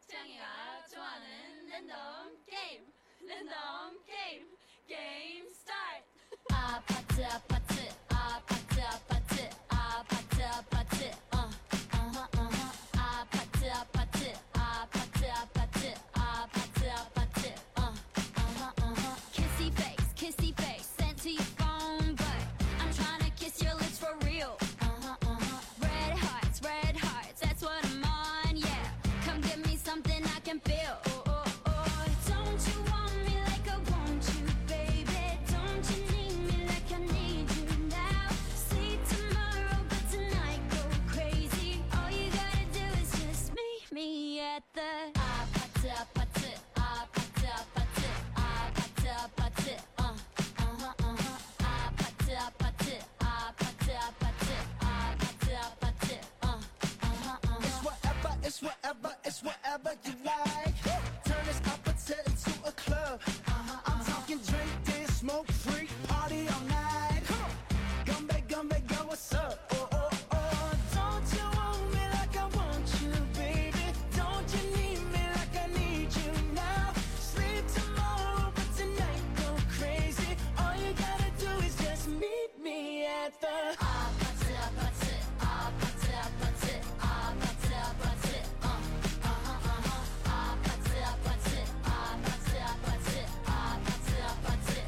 태양이가 좋아하는 랜덤 게임 게임 스타트. 아파트 아파트 아파트 아파트 아파트 아파트 아파트 아파트 아파트 아파트 아파트 아파트 kissy face sent to your phone, but I'm trying to kiss your lips for real. Red hearts, that's what I'm on, yeah. Come give me something I can feel. Don't you want me like I want you, baby? Don't you need me like I need you now? See tomorrow, but tonight go crazy. All you gotta do is just meet me at the 아파트 아파트 아파트 아파트 아파트 아파트 아파트 아파트 아파트 아파트 아파트 It's whatever you like. Turn this opposite into a club. I'm talking drink, dance, smoke, freak, party all night. Come back, go, what's up? Don't you want me like I want you, baby? Don't you need me like I need you now? Sleep tomorrow, but tonight go crazy. All you gotta do is just meet me at the 아파트 아파트 아파트 아파트 아파트 아파트 아파트 아파트 아파트 아파트 아파트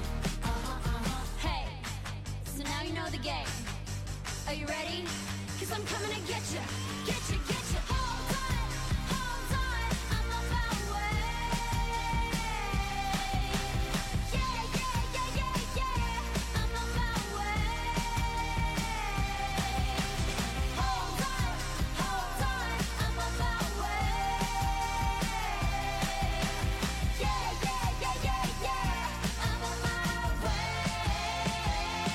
Hey, so now you know the game. Are you ready? 'Cause I'm coming to get you, get you, get you. Hold on, I'm on my way. Yeah, I'm on my way. Hold on, I'm on my way. Yeah, I'm on my way.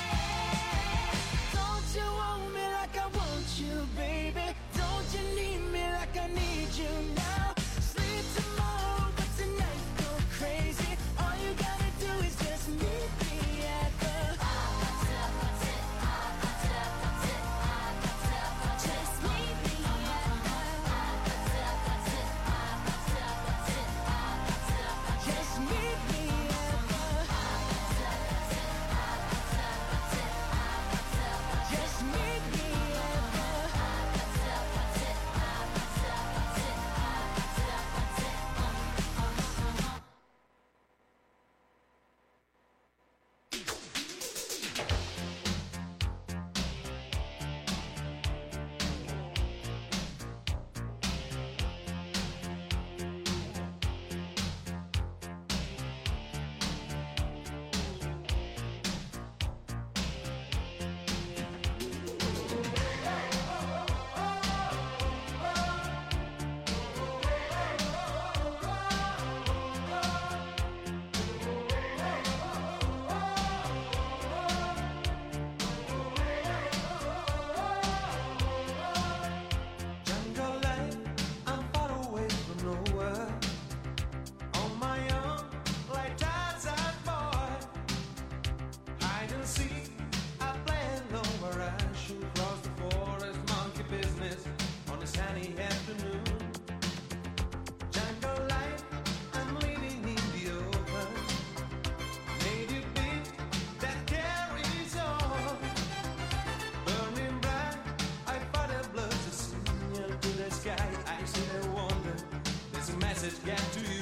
Don't you want me like I want you, baby? Don't you need me like I need you now? Sleep tomorrow, but tonight go crazy. All you gotta do is just meet me at the 아파트 아파트 아파트 아파트 아파트 아파트 Just meet me at the 아파트 아파트 아파트 아파트 아파트 아파트 just meet me at the 아파트 아파트 아파트 아파트 아파트 아파트 just meet me at the 아파트 아파트 아파트 아파트 아파트 아파트 Jungle life, I'm far away from nowhere. On my own, like Tarzan boy. Hide and seek, I play alone where I shoot across the forest. Monkey business on a sunny afternoon. Jungle life, I'm living in the open. Native beat that carries on. Burning bright, I fight a blood to signal to the sky. I sit and wonder, there's a message get to you.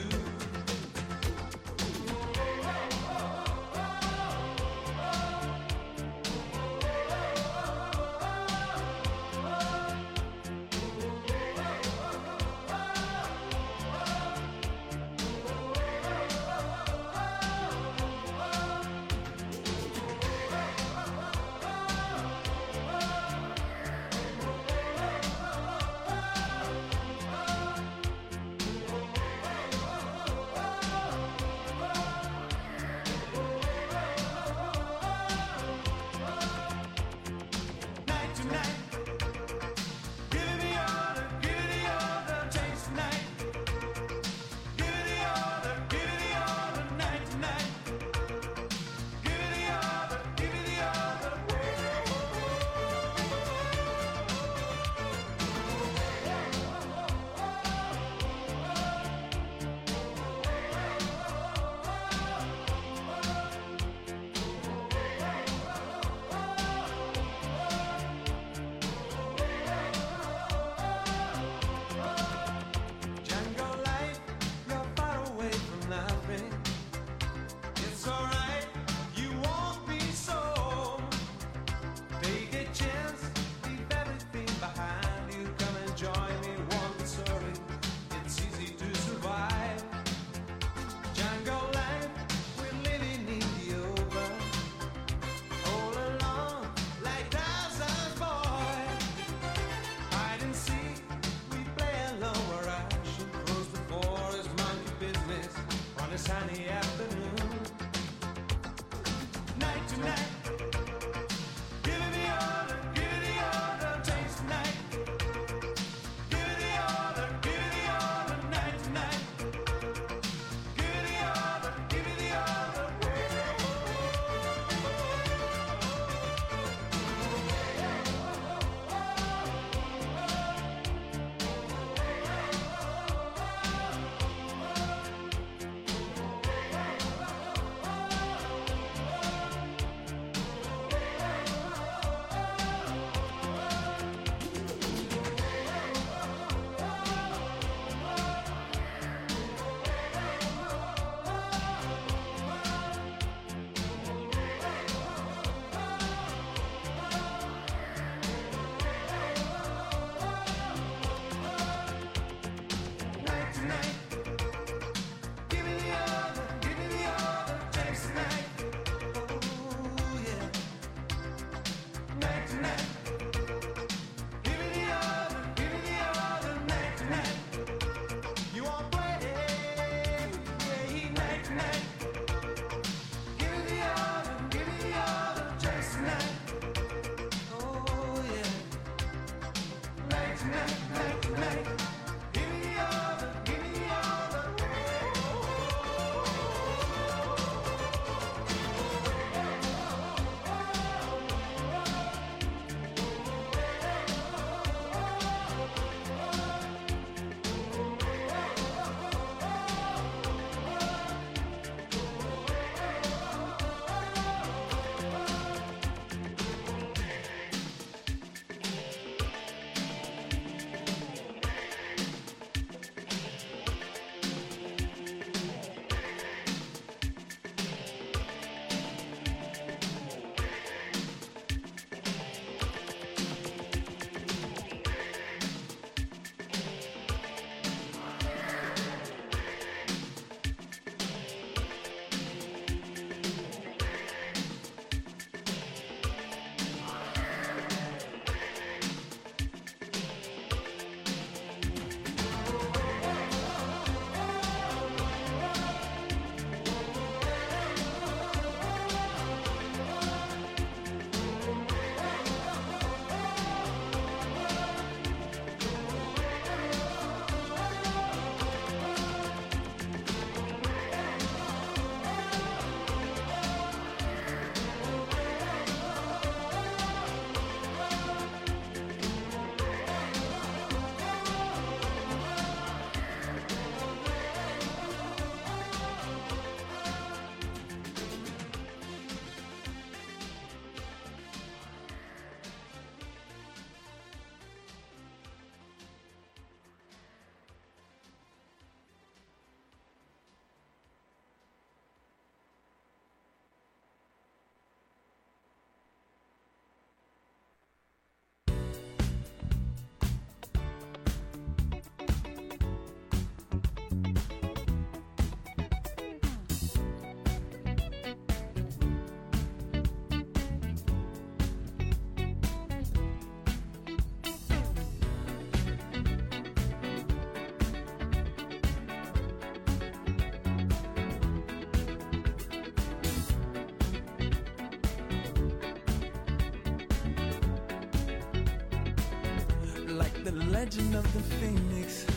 The legend of the phoenix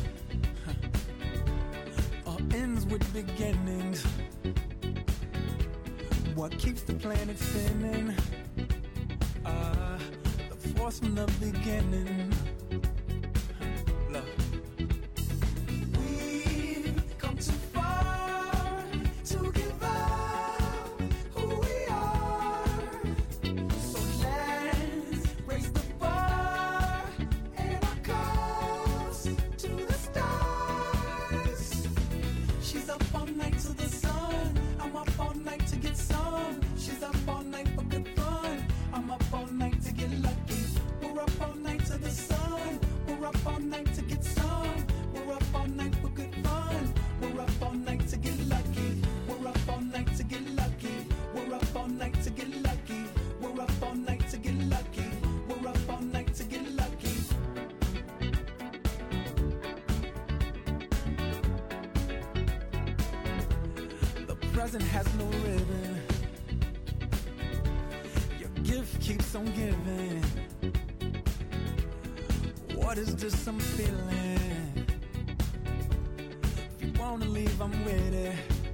all ends with beginnings. What keeps the planet spinning? The force from the beginning. Love. We've come too far to give up who we are. So let's raise the bar and our cause to the stars. She's up all night to the sun. I'm up all night to get some. She's up all night for good fun. I'm up all night to get lucky. We're up all night to the sun. We're up all night to get some. We're up all night for good fun. We're up all night to get lucky. We're up all night to get lucky. We're up all night to get lucky. We're up all night to get lucky. We're up all night to get lucky. The present has no ribbon. Your gift keeps on giving. What is this I'm feeling? If you wanna leave, I'm with it.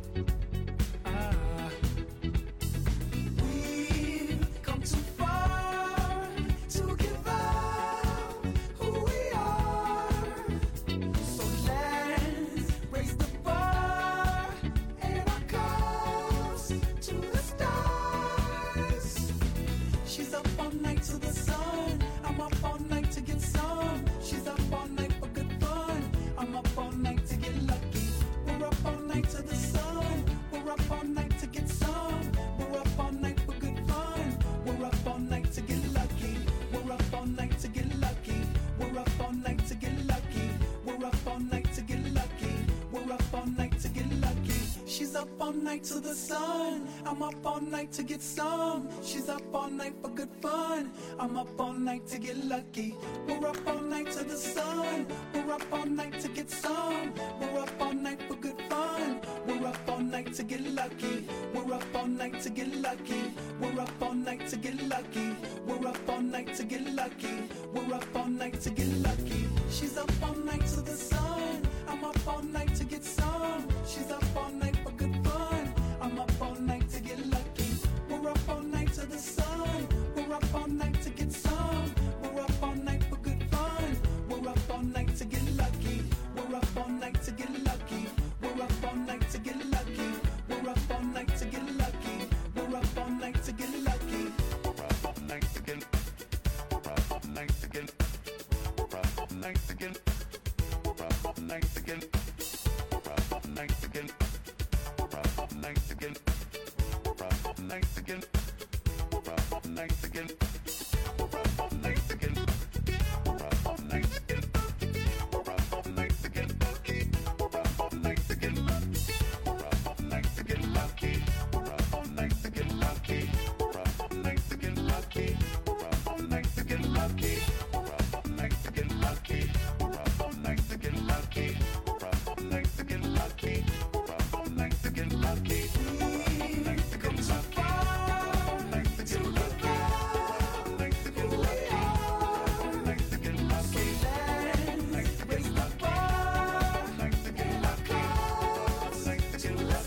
We've come too far to give up who we are. So let's raise the bar and our cause to the stars. She's up all night to the sun. I'm up all night to get some. She's up all night for good fun. I'm up all night to get lucky. We're up all night to the sun. We're up all night to get some. We're up all night for good fun. We're up all night to get lucky. We're up all night to get lucky. We're up all night to get lucky. We're up all night to get lucky. We're up all night to get lucky. She's up all night to the sun. I'm up all night to get some. She's up all night for good fun. I'm up all night to get lucky. We're up all night to the sun. We're up all night to get some. We're up all night for good fun. We're up all night to get lucky. We're up all night to get lucky. We're up all night to get lucky. We're up all night to get lucky. We're up all night to get lucky. She's up all night to the sun. I'm up all night to get some. She's up all night for good fun. I'm up all night to get lucky. We're up all night to the sun. We're up all night to get some. We're up all night for good fun. We're up all night to get lucky. We're up all night to get lucky. We're up all night to get lucky. We're up all night to get lucky. We're up all night to get lucky. We're up all night to get. We're up all night to get. We're up all night to get. We're up all night to get. We're up all night to get. We're up all night to get. We're up all night to get. We're up all night to get. We're up all night to get. We're up all night to get. We're up all night to get lucky. We're up all night to get lucky. We're up all night to get lucky. We're up all night to get lucky. We're up all night to get lucky. We're up all night to get lucky. We're up all night to get lucky. We're up all night to get lucky. We're up all night to get lucky. We're up all night to get lucky. Come too far to give up who we are. So let's raise the bar and our cause to the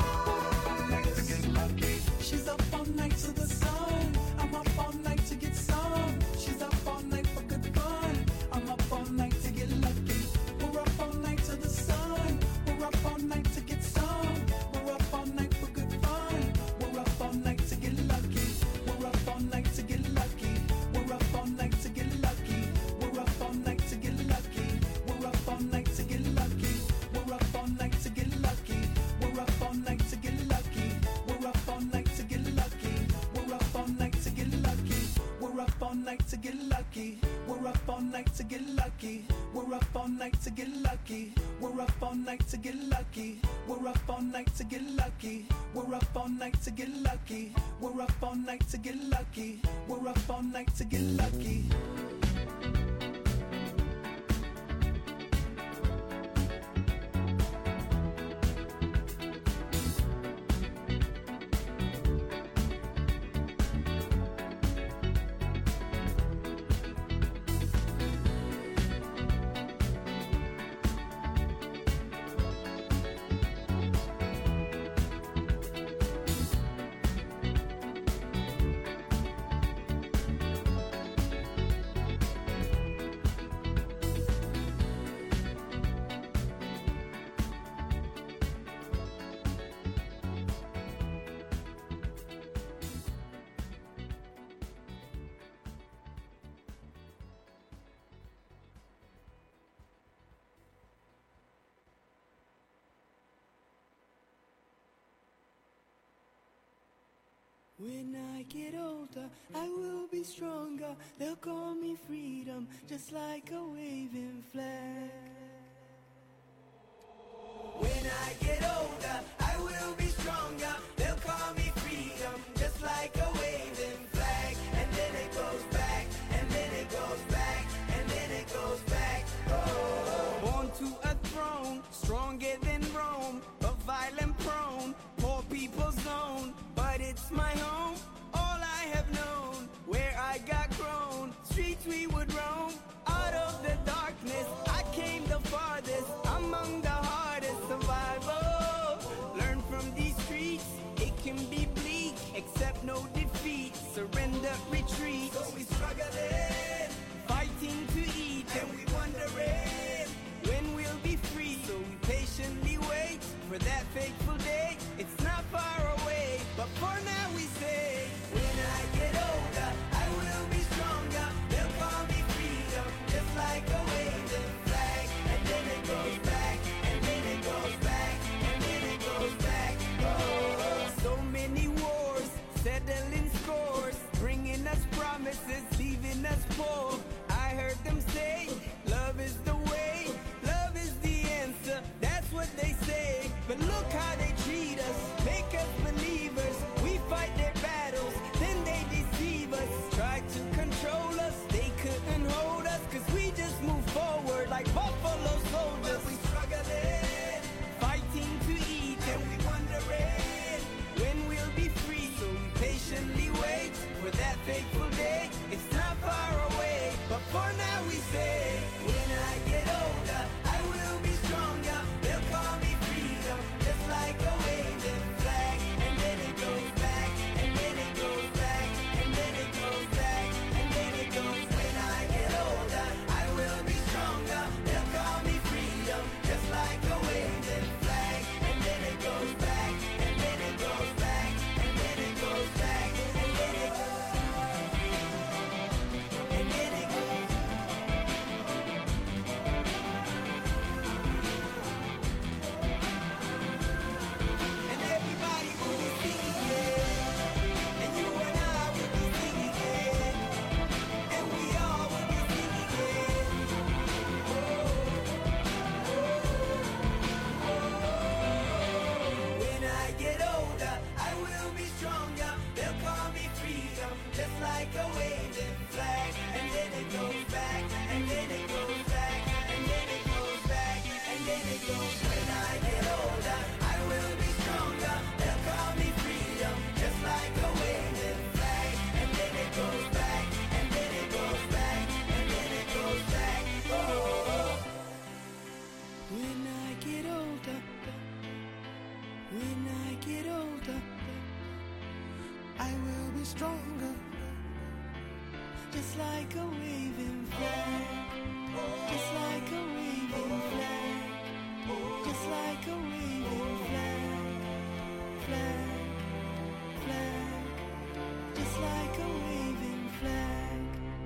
stars. She's up all night to the sun. I'm up all night to get some. She's up all night for good fun. I'm up all night to get lucky. We're up all night to the sun. We're up all night to get some. We're up all night for good fun. We're up all night to get lucky. We're up all night to get lucky. We're up all night to get lucky. We're up all night to get lucky. We're up all night to get lucky. We're up all night to get lucky. We're up all night to get lucky. We're up all night to get lucky. We're up all night to get lucky. We're up all night to get lucky. We're up all night to get lucky. We're up all night to get lucky. We're up all night to get lucky. We're up all night to get lucky. We're up all night to get lucky. We're up all night to get lucky. We're up all night to get lucky. When I get older, I will be stronger. They'll call me freedom, just like a waving flag. When I get older, I will be stronger. They'll call me freedom, just like a waving flag. And then it goes back, and then it goes back, and then it goes back. Oh. Born to a throne, stronger than Rome, but violent prone, poor people's zone. But it's my home, all I have known, where I got grown. Streets we would roam, out of the darkness I came the farthest, among the hardest survival. Learn from these streets, it can be bleak, accept no defeat, surrender, retreat. So we struggling, fighting to eat, and we wondering when we'll be free. So we patiently wait for that fateful day. It's not far away, but for now we say, when I get older, I will be stronger. They'll call me freedom, just like a waving flag. And then it goes back, and then it goes back, and then it goes back. Oh. So many wars, settling scores, bringing us promises, leaving us poor. I heard them say, love is the way, love is the answer. That's what they say, but look how they treat us, make us believers. We fight their battles, then they deceive us. Try to control us, they couldn't hold us, cause we just move forward like buffalo soldiers. But we struggling, fighting to eat, and we wondering when we'll be free. So we patiently wait for that fateful day. It's not far away, but for now we say, when I get older, I will be stronger. They'll call me freedom, just like a waving flag. And then it goes back, and then it goes back, and then it goes back, and then it goes. When I get older, I will be stronger. They'll call me freedom, just like a waving flag. And then it goes back, and then it goes back, and then it goes back, and then it goes. And then it goes. And everybody will be singing it, and you and I will be singing it, and we all will be singing it. When I get older, I will be stronger. They'll call me freedom, just like a waving flag. And then it goes back, and then it goes back, and then it goes back, and then it goes. When I get older, I will be stronger. They'll call me freedom, just like a waving flag. And then it goes back, and then it goes back, and then it goes back. Oh. When I get older, when I get older, I will be stronger, just like a waving flag, just like a waving flag, just like a waving flag, flag, flag, just like a waving flag.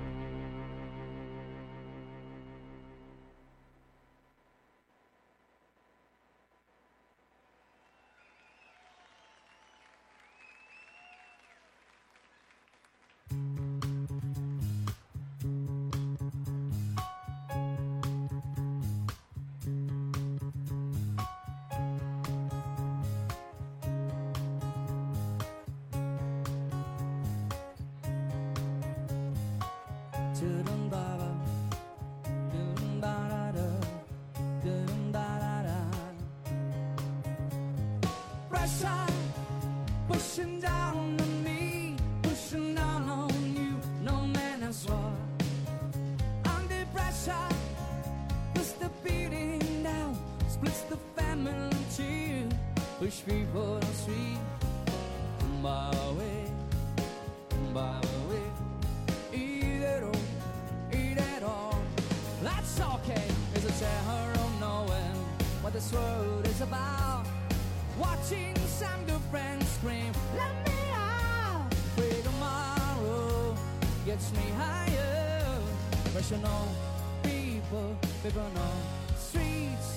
Pressure pushing down on me, pushing down on you, no man has what. Under pressure, push the beating down, splits the family too. Push people on street, by the way, by the way. Eat it all. That's okay. It's a terror of knowing what this world is about. Watching some good friends scream, let me out. Free tomorrow gets me higher. Rational people no streets.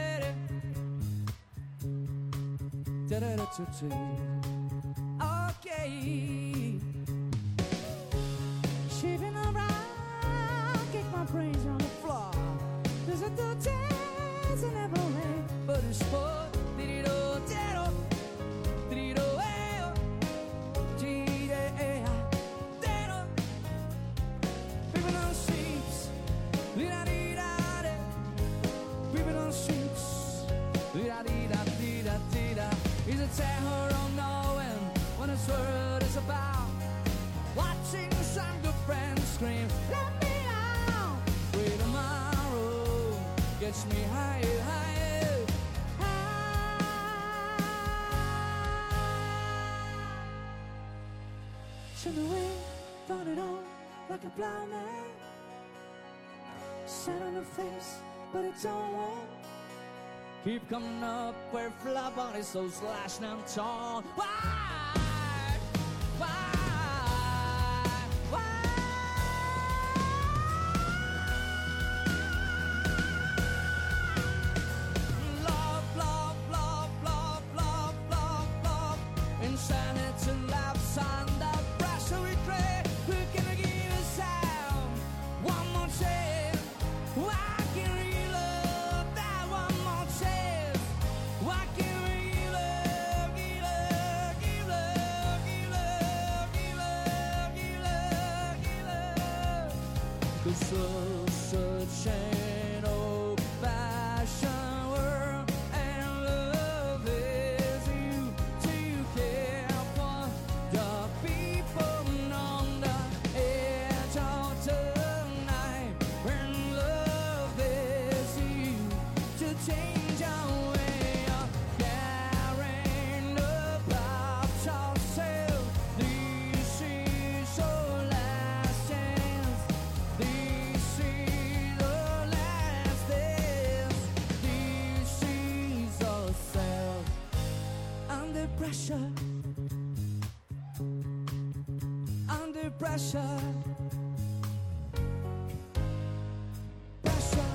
Okay. yeah. Shaping around, kick my brains on the floor. There's a two chance in every way, but it's for did-do, did-do, did-do, eh, did-do, did-do. People on streets, did-da-dee-da-dee. People on streets, did-da-dee-da-dee-da-dee-da. Is a terror unknowing what this world is about. Watching some good friends scream, let me out. Free tomorrow gets me higher, higher, high. Turn away, turn it on like a blind man. Set on the face, but it don't want. Keep coming up where fly bodies so slashed and torn. Why? Why? Why? Love, love, love, love, love, love, love. Insanity laughs under pressure we create. We're gonna give us out one more chance. Why can we love that one more chance? Why can we love, give love, give love, give love, give love, give love, give love? 'Cause such an old-fashioned world, and love is you to care for the people on the edge of the night. When love is you to change our way of caring about yourself. This is our last chance. This is our last dance. This is ourselves under pressure. Under pressure. Pressure.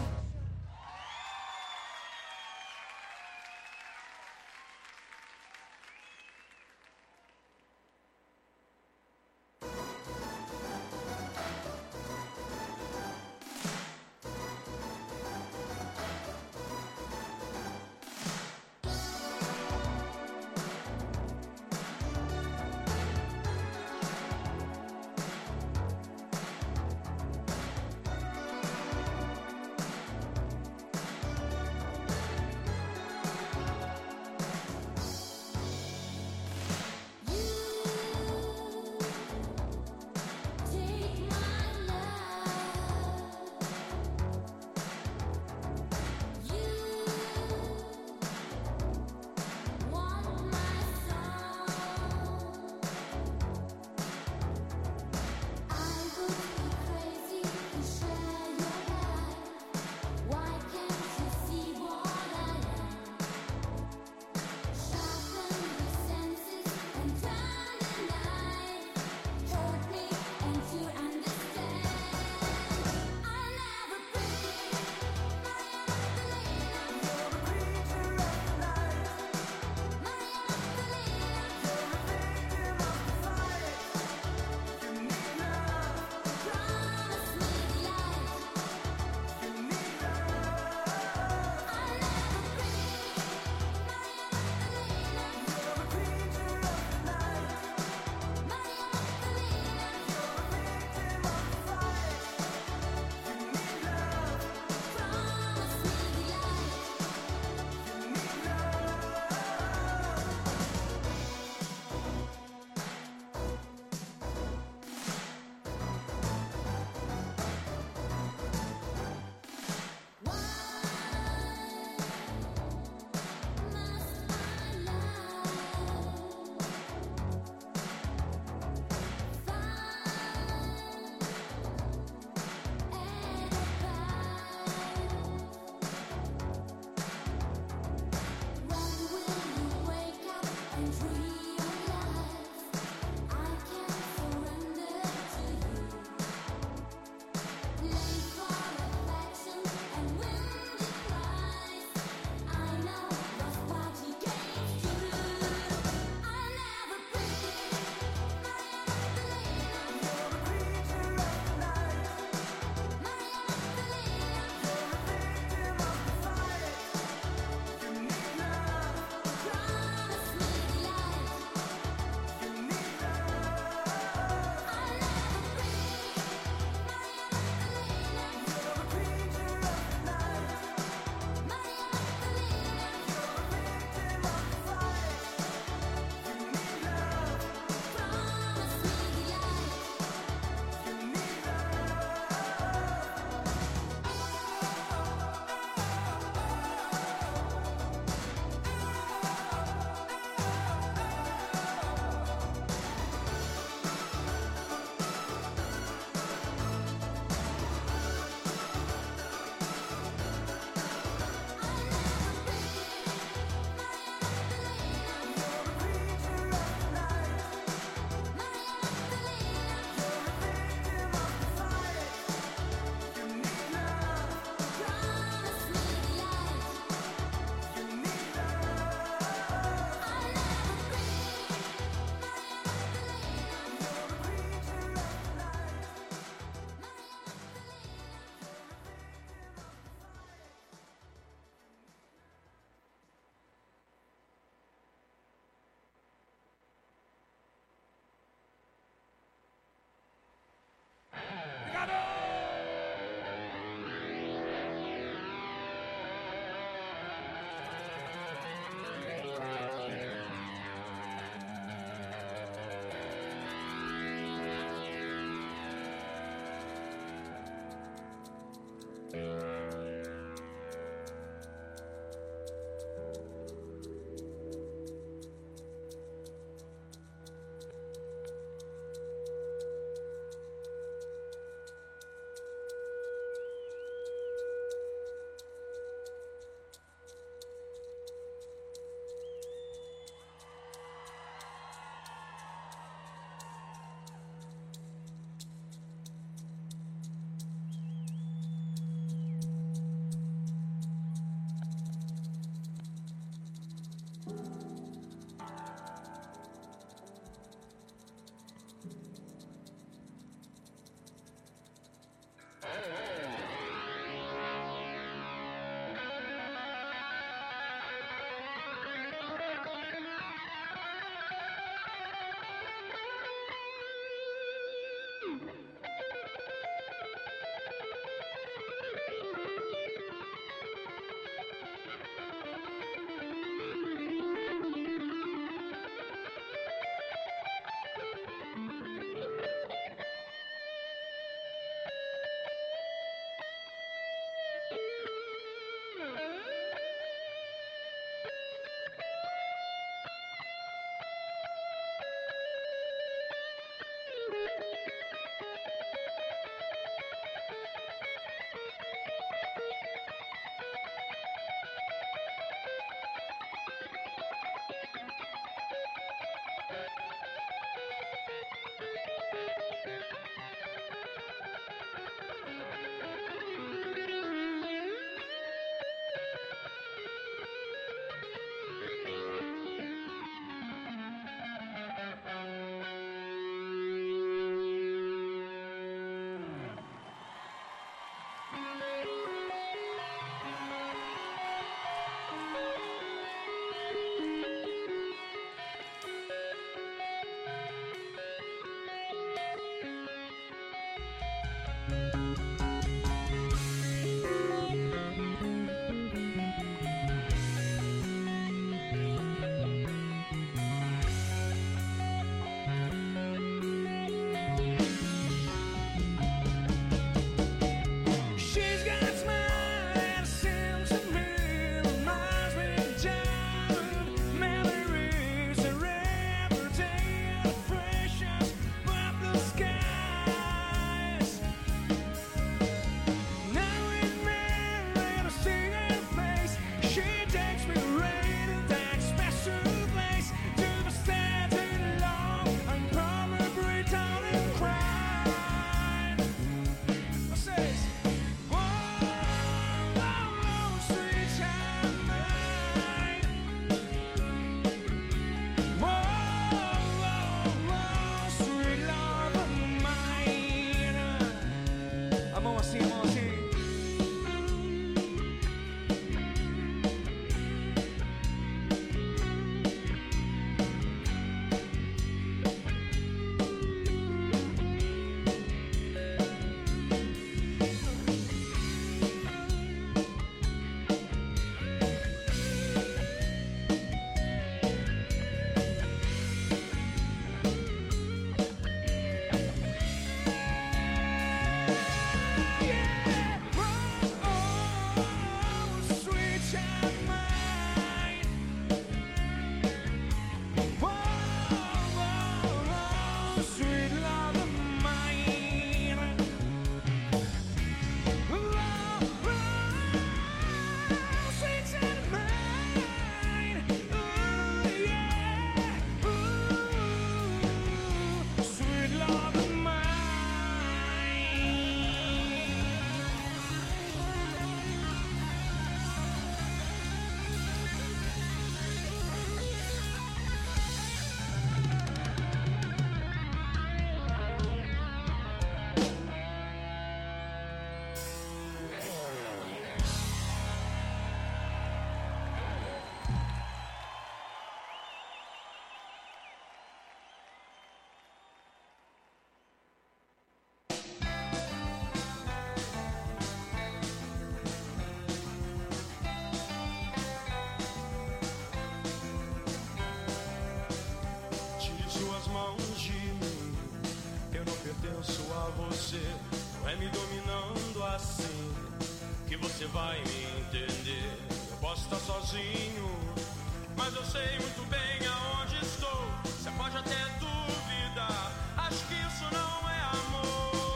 pertenço a você. Não é me dominando assim que você vai me entender. Eu posso estar sozinho, mas eu sei muito bem aonde estou. Você pode até duvidar, acho que isso não é amor.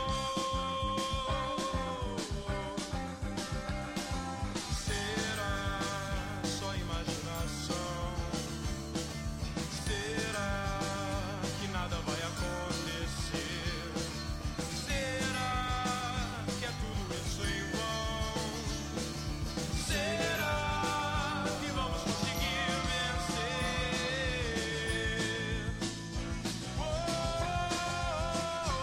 Será só imaginação? Será que nada vai acontecer? Será que é tudo isso em vão? Será que vamos conseguir vencer? Oh, oh, oh.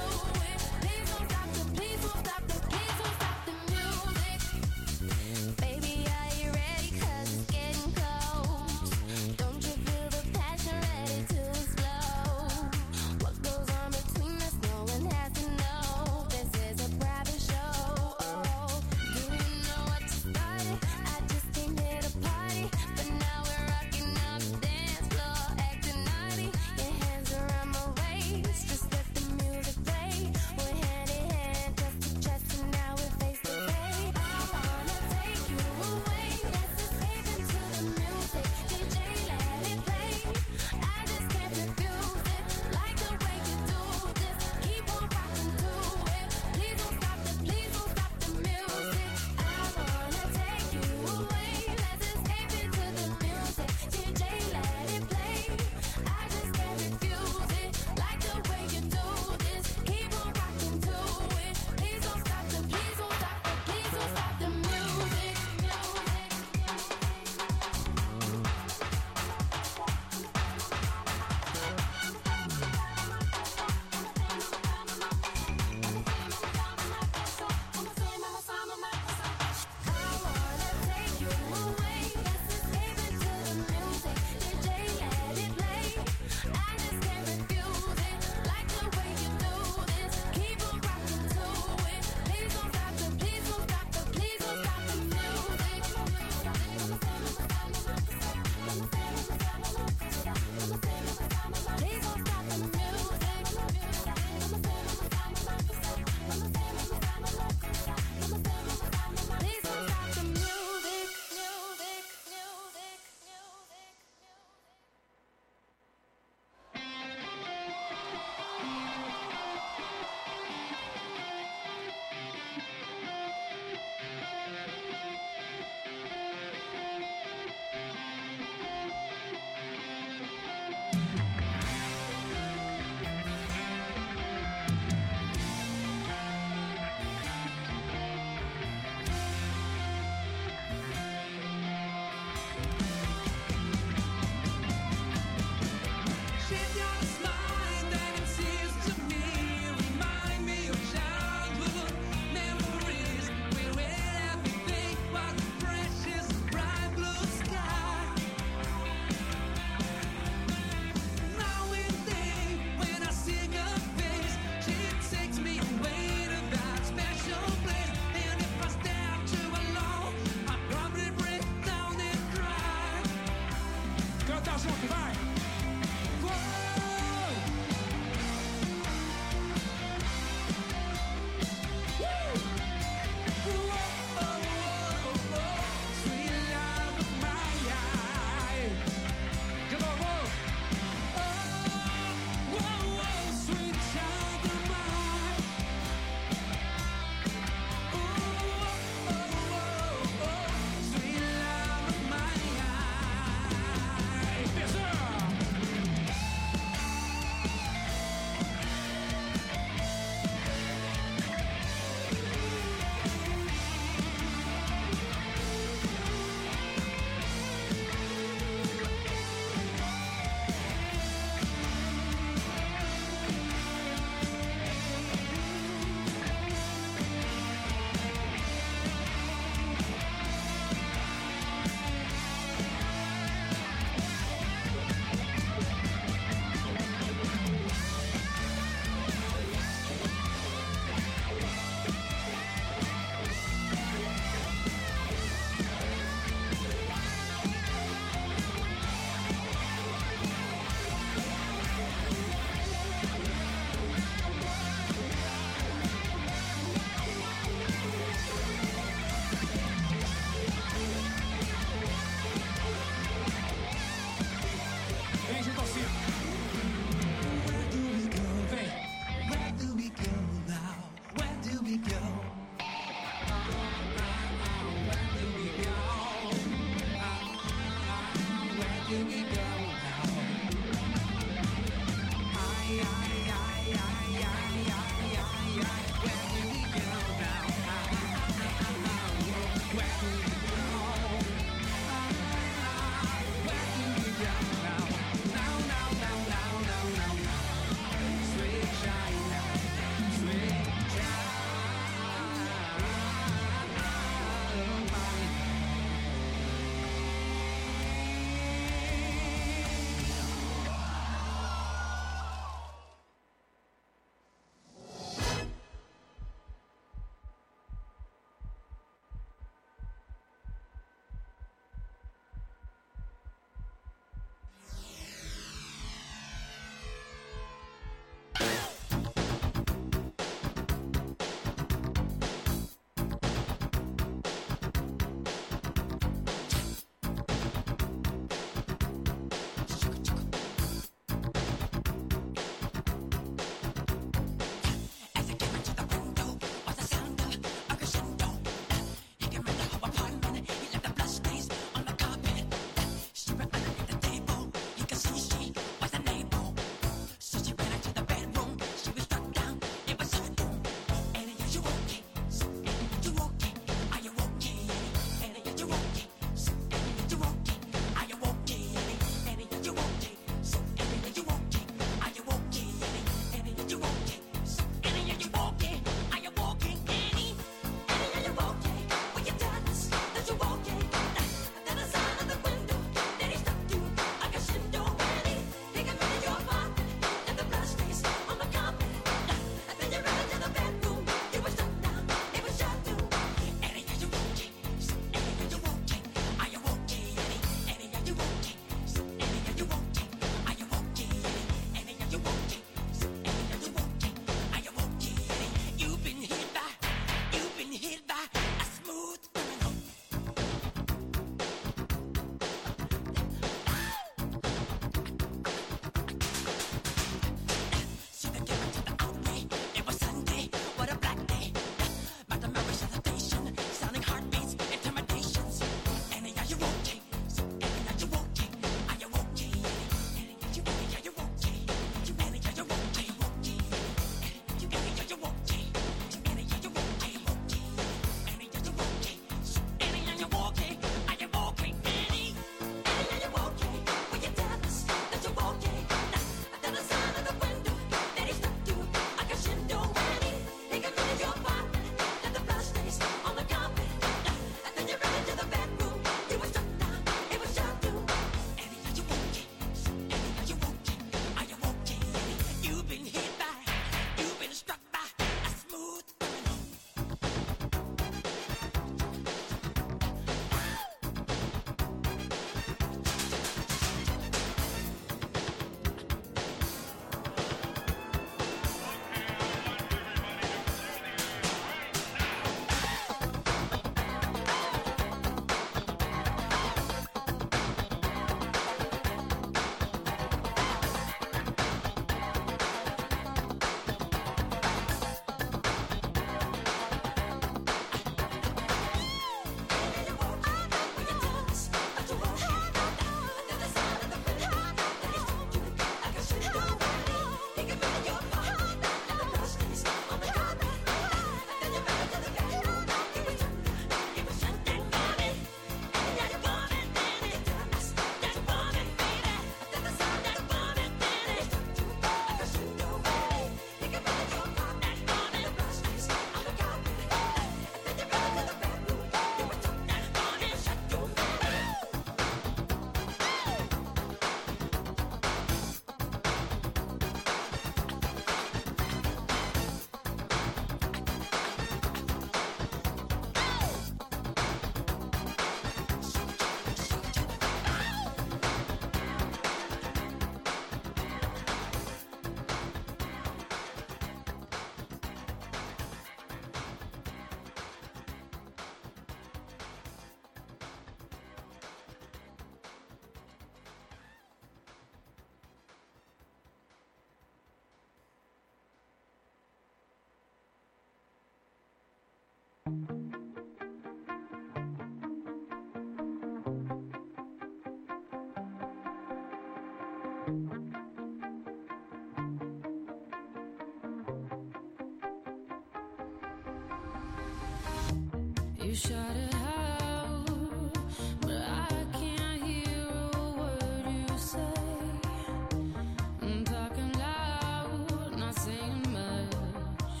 You shout it out, but I can't hear a word you say. I'm talking loud, not saying much.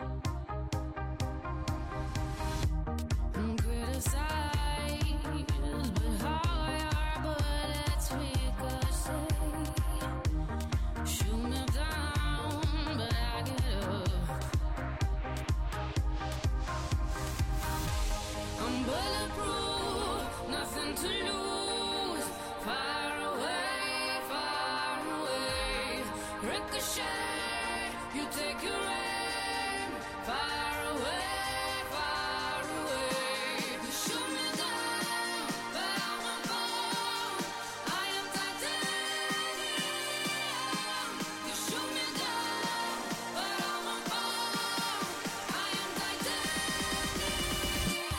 I'm criticized, but how your bullets ricochet. Shoot me down, but I get up. I'm bulletproof, nothing to lose. Far away, ricochet. You take your aim. Far away. You shoot me down, but I won't fall. I am titanium. You shoot me down, but I won't fall. I am titanium.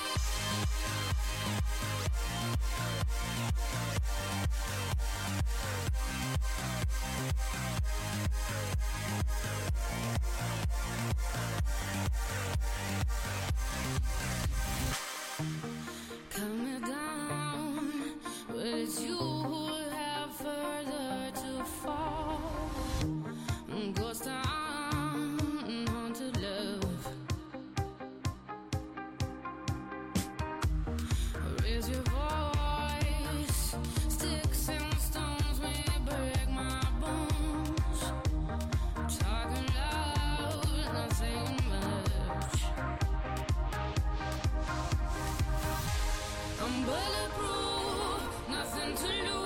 Cut me down, but it's you who have further to fall. Ghost town, haunted love. Raise your voice, sticks and stones may break my bones. Talking loud, not saying much. I'm bulletproof, nothing to lose.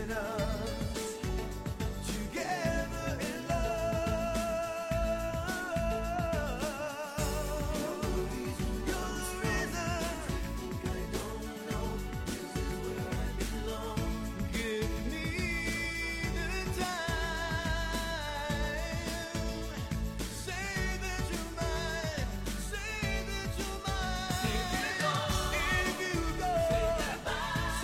us together in love. You're the reason I don't know this is where I belong. Give me the time. Say that you're mine. Say that you're mine. If you go, say goodbye.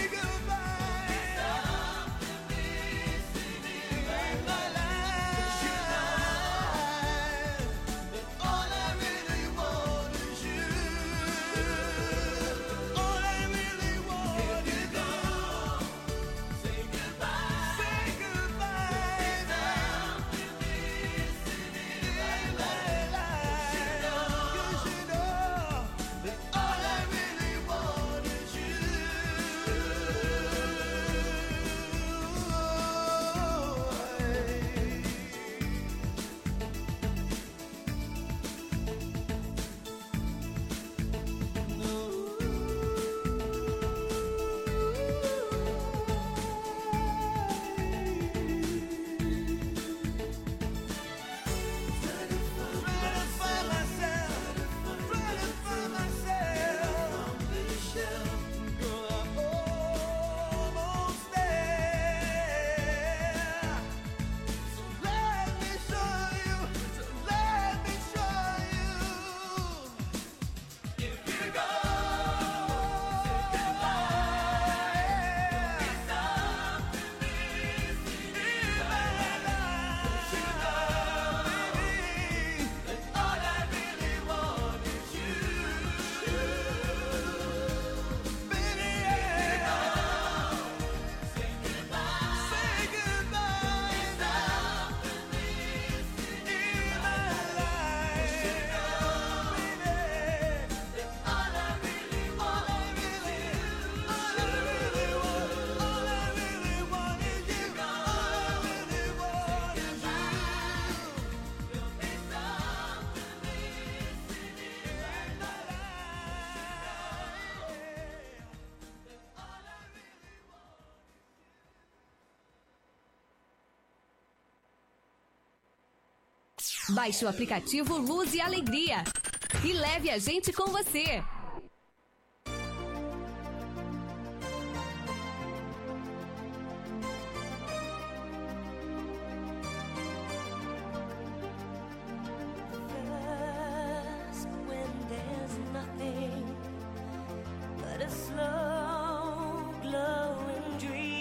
In my life, that all I really want is you. All I really want is you. Say goodbye. Say goodbye now. In my life, 'cause you know that all I really want is you. Trying to find myself, trying to find myself. Girl, I'm almost there. So let me show you. If you go, say goodbye. It's up to me. In my life, you know, baby, that all I really want is you. Baby, yeah. Say goodbye. Say goodbye. It's up to me. In my life, you know, baby, that all I really want is you. All I really want is you. All I really want is you. You'll be something missing in my Baixe o aplicativo Luz e Alegria e leve a gente com você.